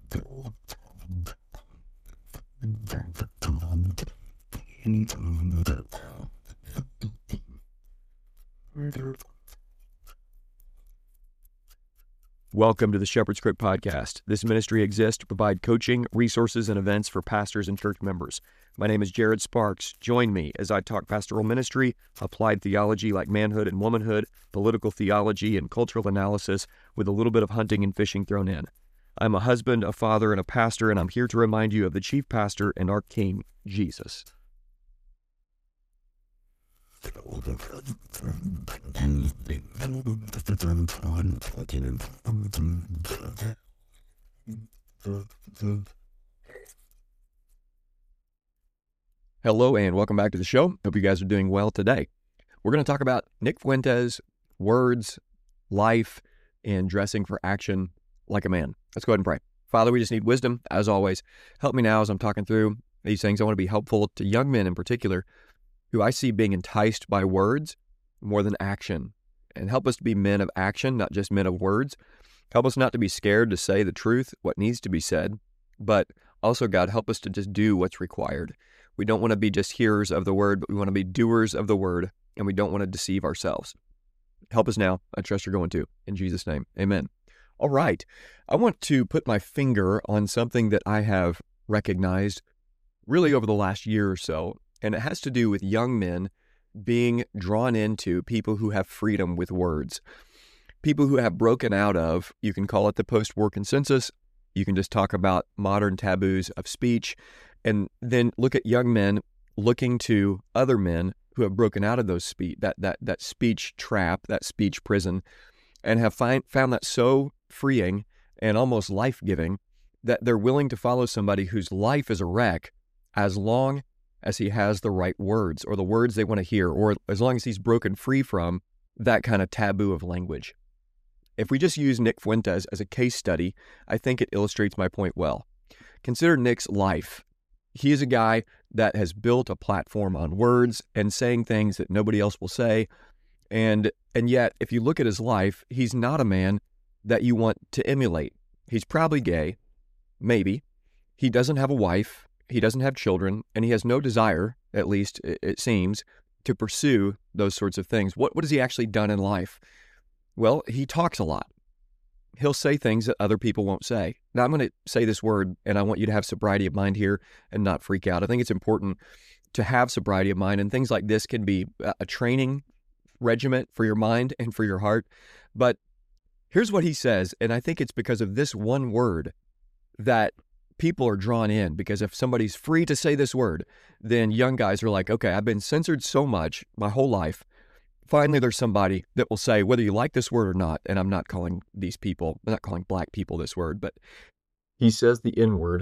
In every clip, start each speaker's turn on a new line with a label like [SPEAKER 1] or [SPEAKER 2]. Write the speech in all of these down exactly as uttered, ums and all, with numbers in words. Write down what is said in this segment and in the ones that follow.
[SPEAKER 1] Welcome to the Shepherd's Crook Podcast. This ministry exists to provide coaching, resources, and events for pastors and church members. My name is Jared Sparks. Join me as I talk pastoral ministry, applied theology like manhood and womanhood, political theology, and cultural analysis with a little bit of hunting and fishing thrown in. I'm a husband, a father, and a pastor, and I'm here to remind you of the chief pastor and our King, Jesus. Hello and welcome back to the show. Hope you guys are doing well today. We're going to talk about Nick Fuentes, words, life, and dressing for action like a man. Let's go ahead and pray. Father, we just need wisdom, as always. Help me now as I'm talking through these things. I want to be helpful to young men in particular, who I see being enticed by words more than action. And help us to be men of action, not just men of words. Help us not to be scared to say the truth, what needs to be said, but also, God, help us to just do what's required. We don't want to be just hearers of the word, but we want to be doers of the word, and we don't want to deceive ourselves. Help us now. I trust you're going to. In Jesus' name, amen. All right. I want to put my finger on something that I have recognized really over the last year or so, and it has to do with young men being drawn into people who have freedom with words. People who have broken out of, you can call it the post-war consensus, you can just talk about modern taboos of speech, and then look at young men looking to other men who have broken out of those speech, that that that speech trap, that speech prison, and have find, found that so freeing and almost life-giving that they're willing to follow somebody whose life is a wreck as long as he has the right words or the words they want to hear, or as long as he's broken free from that kind of taboo of language. If we just use Nick Fuentes as a case study, I think it illustrates my point well. Consider Nick's life. He is a guy that has built a platform on words and saying things that nobody else will say. And and yet, if you look at his life, he's not a man that you want to emulate. He's probably gay, maybe. He doesn't have a wife. He doesn't have children, and he has no desire, at least it seems, to pursue those sorts of things. What what has he actually done in life? Well, he talks a lot. He'll say things that other people won't say. Now, I'm going to say this word, and I want you to have sobriety of mind here and not freak out. I think it's important to have sobriety of mind, and things like this can be a training regiment for your mind and for your heart. But here's what he says, and I think it's because of this one word that people are drawn in, because if somebody's free to say this word, then young guys are like, okay, I've been censored so much my whole life. Finally, there's somebody that will say, whether you like this word or not, and I'm not calling these people, I'm not calling black people this word, but he says the N word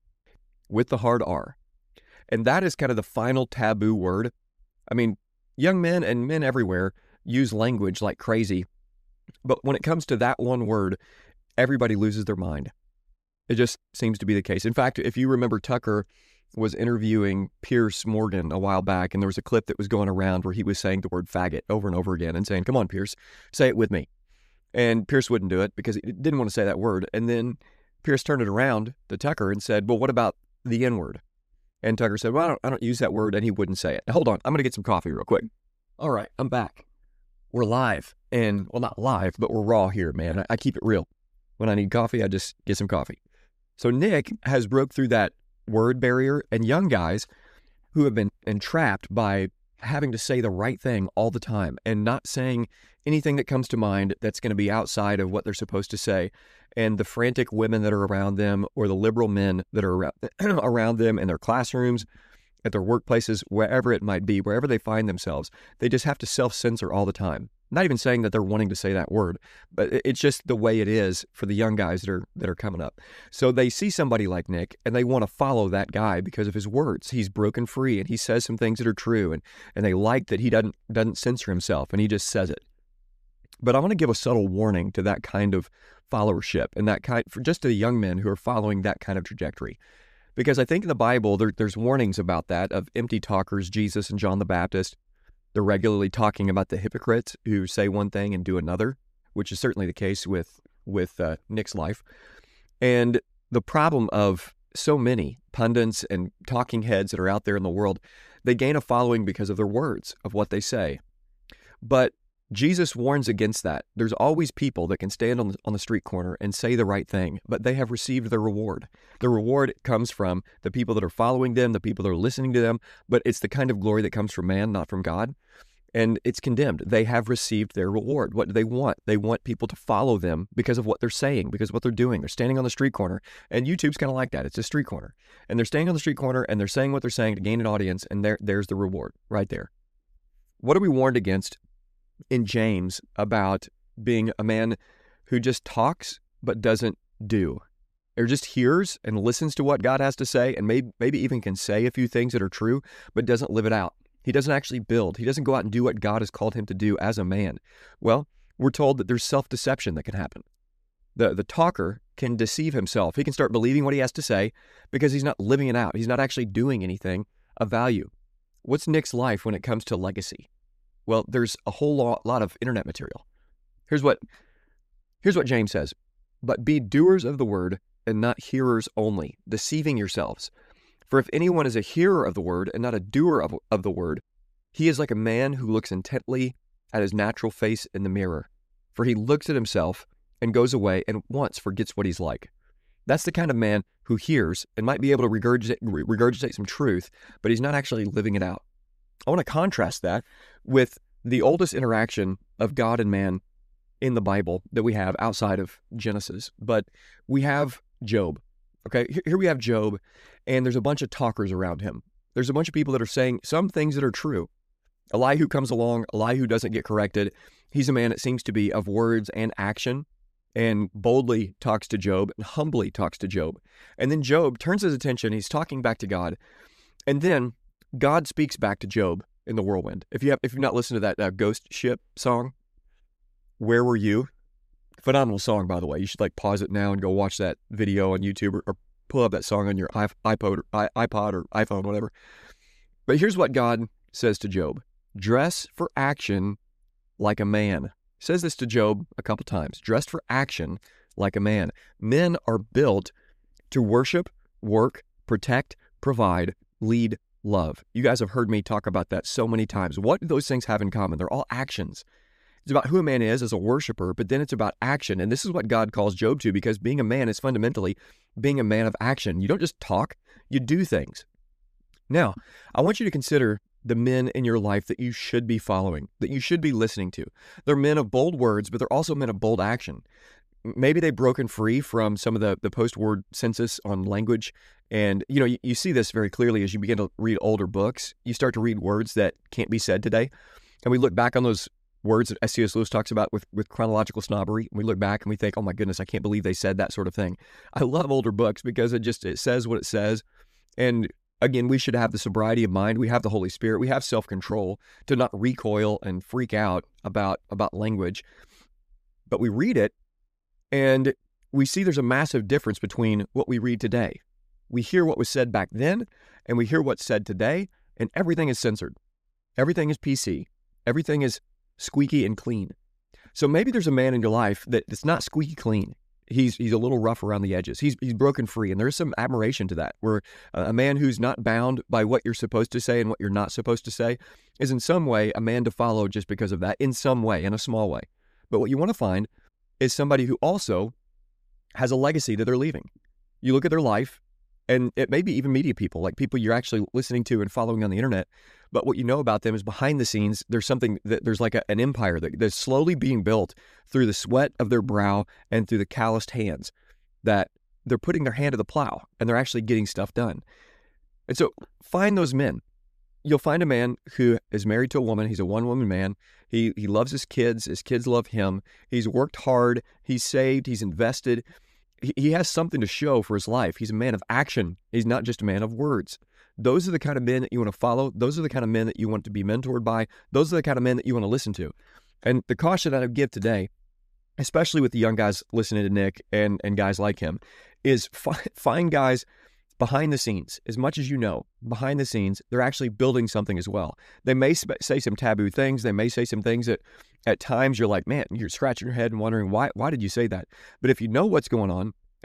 [SPEAKER 1] with the hard R. And that is kind of the final taboo word. I mean, young men and men everywhere use language like crazy, but when it comes to that one word, everybody loses their mind. It just seems to be the case. In fact, if you remember, Tucker was interviewing Piers Morgan a while back, and there was a clip that was going around where he was saying the word faggot over and over again and saying, come on, Piers, say it with me. And Piers wouldn't do it because he didn't want to say that word. And then Piers turned it around to Tucker and said, well, what about the N-word? And Tucker said, well, I don't, I don't use that word, and he wouldn't say it. Now, hold on, I'm going to get some coffee real quick. All right, I'm back. We're live. And, well, not live, but we're raw here, man. I, I keep it real. When I need coffee, I just get some coffee. So Nick has broke through that word barrier, and young guys who have been entrapped by having to say the right thing all the time and not saying anything that comes to mind that's going to be outside of what they're supposed to say, and the frantic women that are around them, or the liberal men that are around, around them in their classrooms, at their workplaces, wherever it might be, wherever they find themselves, they just have to self-censor all the time. Not even saying that they're wanting to say that word, but it's just the way it is for the young guys that are that are coming up. So they see somebody like Nick, and they want to follow that guy because of his words. He's broken free, and he says some things that are true, and, and they like that he doesn't doesn't censor himself, and he just says it. But I want to give a subtle warning to that kind of followership, and that kind for just to the young men who are following that kind of trajectory. Because I think in the Bible, there, there's warnings about that, of empty talkers, Jesus and John the Baptist. They're regularly talking about the hypocrites who say one thing and do another, which is certainly the case with, with uh, Nick's life. And The problem of so many pundits and talking heads that are out there in the world, they gain a following because of their words, of what they say. But Jesus warns against that. There's always people that can stand on the, on the street corner and say the right thing, but they have received their reward. The reward comes from the people that are following them, the people that are listening to them, but it's the kind of glory that comes from man, not from God. And it's condemned. They have received their reward. What do they want? They want people to follow them because of what they're saying, because of what they're doing. They're standing on the street corner, and YouTube's kind of like that. It's a street corner. And they're standing on the street corner, and they're saying what they're saying to gain an audience, and there, there's the reward right there. What are we warned against in James about being a man who just talks but doesn't do, or just hears and listens to what God has to say, and maybe, maybe even can say a few things that are true, but doesn't live it out? He doesn't actually build. He doesn't go out and do what God has called him to do as a man. Well, we're told that there's self-deception that can happen. The, the talker can deceive himself. He can start believing what he has to say because he's not living it out. He's not actually doing anything of value. What's Nick's life when it comes to legacy? Well, there's a whole lot, lot of internet material. Here's what, here's what James says. But be doers of the word and not hearers only, deceiving yourselves. For if anyone is a hearer of the word and not a doer of, of the word, he is like a man who looks intently at his natural face in the mirror. For he looks at himself and goes away and once forgets what he's like. That's the kind of man who hears and might be able to regurgitate, regurgitate some truth, but he's not actually living it out. I want to contrast that with the oldest interaction of God and man in the Bible that we have outside of Genesis. But we have Job. Okay, here we have Job, and there's a bunch of talkers around him. There's a bunch of people that are saying some things that are true. Elihu comes along, Elihu doesn't get corrected. He's a man that seems to be of words and action, and boldly talks to Job, and humbly talks to Job. And then Job turns his attention, he's talking back to God, and then God speaks back to Job in the whirlwind. If you have, if you've not listened to that uh, Ghost Ship song, Where Were You? Phenomenal song, by the way. You should like pause it now and go watch that video on YouTube, or, or pull up that song on your iPod, or iPod or iPhone, whatever. But here's what God says to Job. Dress for action like a man. He says this to Job a couple times. Dress for action like a man. Men are built to worship, work, protect, provide, lead, love. You guys have heard me talk about that so many times. What do those things have in common? They're all actions. It's about who a man is as a worshiper, but then it's about action. And this is what God calls Job to, because being a man is fundamentally being a man of action. You don't just talk, you do things. Now, I want you to consider the men in your life that you should be following, that you should be listening to. They're men of bold words, but they're also men of bold action. Maybe they've broken free from some of the, the post-war census on language. And, you know, you, you see this very clearly as you begin to read older books. You start to read words that can't be said today. And we look back on those words that C S Lewis talks about with, with chronological snobbery. We look back and we think, oh my goodness, I can't believe they said that sort of thing. I love older books because it just, it says what it says. And again, we should have the sobriety of mind. We have the Holy Spirit. We have self-control to not recoil and freak out about, about language. But we read it and we see there's a massive difference between what we read today. We hear what was said back then and we hear what's said today, and everything is censored. Everything is P C. Everything is squeaky and clean. So maybe there's a man in your life that it's not squeaky clean. He's he's a little rough around the edges. He's he's broken free, and there's some admiration to that, where a man who's not bound by what you're supposed to say and what you're not supposed to say is in some way a man to follow just because of that, in some way, in a small way. But what you want to find is somebody who also has a legacy that they're leaving. You look at their life, and it may be even media people, like people you're actually listening to and following on the internet. But what you know about them is behind the scenes, there's something that there's like a, an empire that, that's slowly being built through the sweat of their brow and through the calloused hands, that they're putting their hand to the plow and they're actually getting stuff done. And so find those men. You'll find a man who is married to a woman. He's a one-woman man. He he loves his kids. His kids love him. He's worked hard. He's saved. He's invested. He, he has something to show for his life. He's a man of action. He's not just a man of words. Those are the kind of men that you want to follow. Those are the kind of men that you want to be mentored by. Those are the kind of men that you want to listen to. And the caution that I give today, especially with the young guys listening to Nick and, and guys like him, is fi- find guys behind the scenes. As much as you know, behind the scenes, they're actually building something as well. They may sp- say some taboo things. They may say some things that at times you're like, man, you're scratching your head and wondering, why, why did you say that? But if you know what's going on,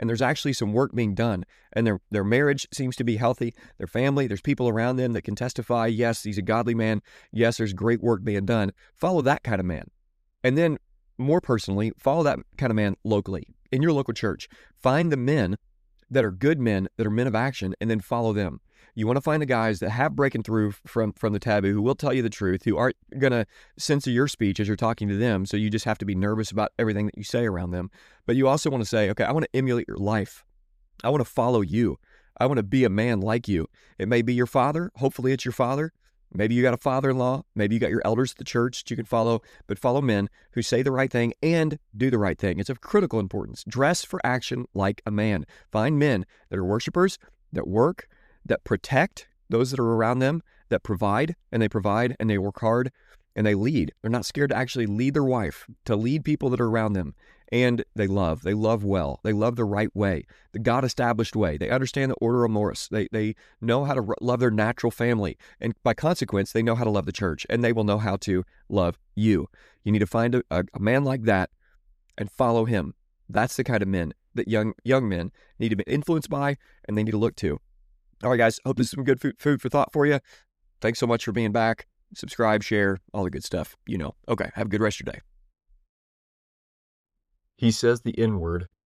[SPEAKER 1] and there's actually some work being done, and their their marriage seems to be healthy, their family, there's people around them that can testify, yes, he's a godly man, yes, there's great work being done. Follow that kind of man. And then more personally, follow that kind of man locally, in your local church. Find the men that are good men, that are men of action, and then follow them. You want to find the guys that have breaking through from, from the taboo, who will tell you the truth, who aren't going to censor your speech as you're talking to them, so you just have to be nervous about everything that you say around them. But you also want to say, okay, I want to emulate your life. I want to follow you. I want to be a man like you. It may be your father. Hopefully it's your father. Maybe you got a father-in-law. Maybe you got your elders at the church that you can follow, but follow men who say the right thing and do the right thing. It's of critical importance. Dress for action like a man. Find men that are worshipers, that work, that protect those that are around them, that provide, and they provide, and they work hard, and they lead. They're not scared to actually lead their wife, to lead people that are around them. And they love. They love well. They love the right way, the God-established way. They understand the order of Morris. They they know how to r- love their natural family. And by consequence, they know how to love the church. And they will know how to love you. You need to find a, a, a man like that and follow him. That's the kind of men that young young men need to be influenced by, and they need to look to. All right, guys. Hope this is some good food, food for thought for you. Thanks so much for being back. Subscribe, share, all the good stuff. You know. Okay, have a good rest of your day. He says the N-word